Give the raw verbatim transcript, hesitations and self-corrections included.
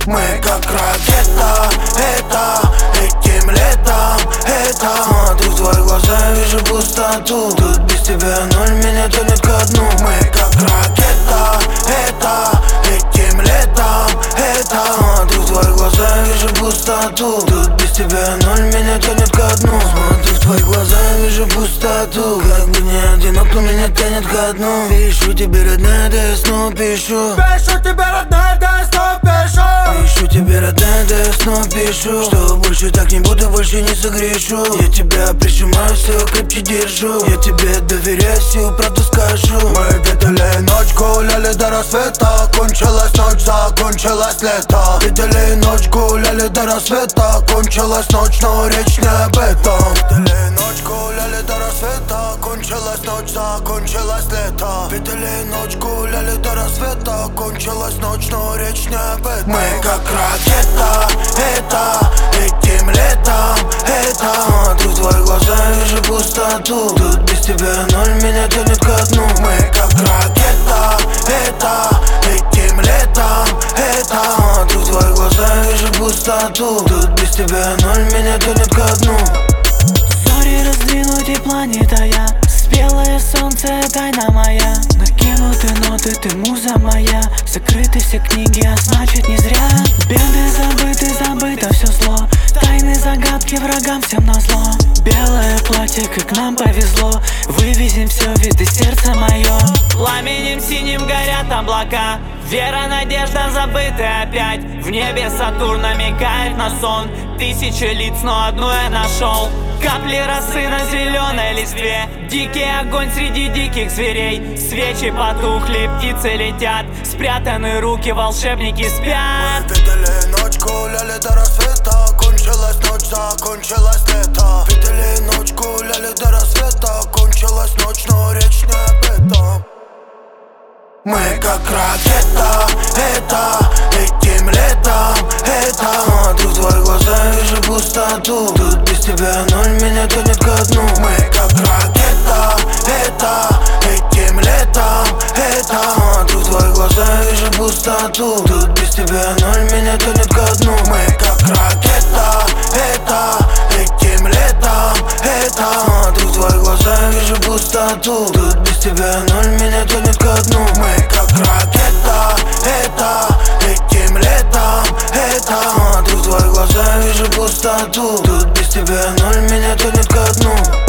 Мы как ракета, это этим летом, это смотрю в твои глаза, вижу пустоту. Тут без тебя ноль, меня тянет ко дну. Мы как ракета, это этим летом, это смотрю в твои глаза, вижу пустоту. Тут без тебя ноль, меня тянет ко дну. Смотрю в твои глаза, вижу пустоту. Как бы не одинок, но меня тянет ко дну. Пишу тебе, родная, да я снова пишу. Пишу тебе, родная, да я снова пишу. Пишу тебе, родная, да я снова пишу. Что больше так не буду, больше не согрешу. Я тебя прижимаю, все крепче держу. Я тебе доверяю, всю правду скажу. Мы видели ночь, гуляли до рассвета. Кончилась ночь, закончилось лето. Видели ночь, гуляли до рассвета. Кончилась ночь, но речь не об этом. Видели ночь, гуляли до рассвета. Кончилась ночь, закончилось лето. Видели ночь, гуляли до рассвета. Кончилась ночь, но речь не об этом. Мы как ракета, это этим летом, это смотрю в твои глаза, вижу пустоту. Тут без тебя ноль, меня тянет ко дну. Мы как ракета, это этим летом, это смотрю в твои глаза, вижу пустоту. Тут без тебя ноль, меня тянет ко дну. Зори раздвинуты, планета я. Белое солнце, тайна моя. Накинуты ноты, ты муза моя. Закрыты все книги, а значит не зря. Беды забыты, забыто все зло. Тайны, загадки врагам всем назло. Белое платье, как нам повезло. Вывезем все, виды сердце мое. Пламенем синим горят облака. Вера, надежда забыты опять. В небе Сатурн намекает на сон. Тысячи лиц, но одну я нашел. Капли росы на зеленой листве. Дикий огонь среди диких зверей. Свечи потухли, птицы летят. Спрятаны руки, волшебники спят. Мы видели ночь, гуляли до рассвета. Кончилась ночь, закончилось лето. Видели ночь, гуляли до рассвета. Кончилась ночь, но речь не об этом. Мы как ракета, это этим летом, это смотрю в твои глаза, вижу пустоту. Тут без тебя ноль, меня тянет ко дну. Мы как ракета, это этим летом, это смотрю в твои глаза, вижу пустоту. Тут без тебя ноль, меня тянет ко дну. Мы как ракета, это этим летом, это смотрю в твои глаза, вижу пустоту. Тут без тебя ноль, меня тянет ко дну. Мы как ракета, это этим летом, это смотрю в твои глаза, вижу пустоту. Тут без тебя ноль, меня тянет ко дну.